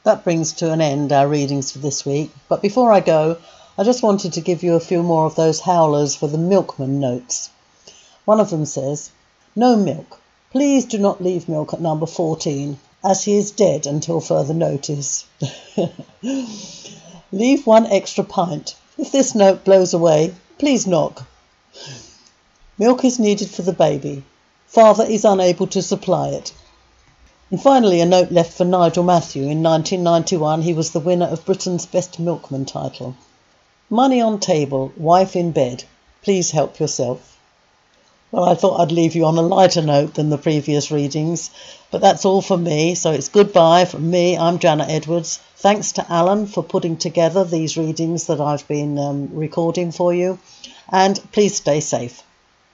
that brings to an end our readings for this week. But before I go, I just wanted to give you a few more of those howlers for the milkman notes. One of them says, "No milk. Please do not leave milk at number 14, as he is dead until further notice. Leave 1 extra pint. If this note blows away, please knock. Milk is needed for the baby. Father is unable to supply it." And finally, a note left for Nigel Matthew. In 1991, he was the winner of Britain's Best Milkman title. "Money on table, wife in bed. Please help yourself." Well, I thought I'd leave you on a lighter note than the previous readings, but that's all for me, so it's goodbye from me. I'm Janet Edwards. Thanks to Alan for putting together these readings that I've been recording for you, and please stay safe.